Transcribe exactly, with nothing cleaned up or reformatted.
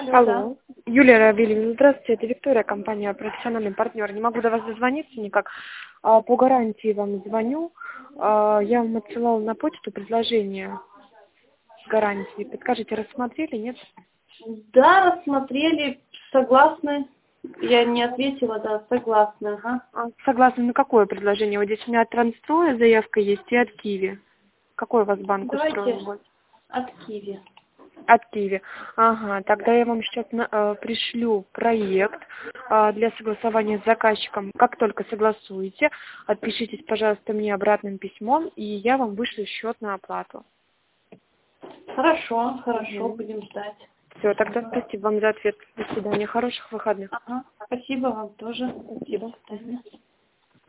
Алло, да. Алло. Юлия Равильевна, здравствуйте, это Виктория, компания «Профессиональный партнер». Не могу до вас дозвониться никак. А, По гарантии вам звоню. А, Я вам отсылала на почту предложение гарантии. Подскажите, рассмотрели, нет? Да, рассмотрели, согласны. Я не ответила, да, согласна, ага. А, Согласны на какое предложение? Вот здесь у меня от Трансстроя заявка есть и от Киви. Какой вас банк Давайте устроил? Вот? от Киви. От Киви. Ага, тогда я вам сейчас на- э, пришлю проект э, для согласования с заказчиком. Как только согласуете, отпишитесь, пожалуйста, мне обратным письмом, и я вам вышлю счет на оплату. Хорошо, хорошо, Угу. будем ждать. Все, тогда Ага. спасибо вам за ответ. До свидания. Хороших выходных. Ага. Спасибо вам тоже. До Спасибо. Мгм. свидания.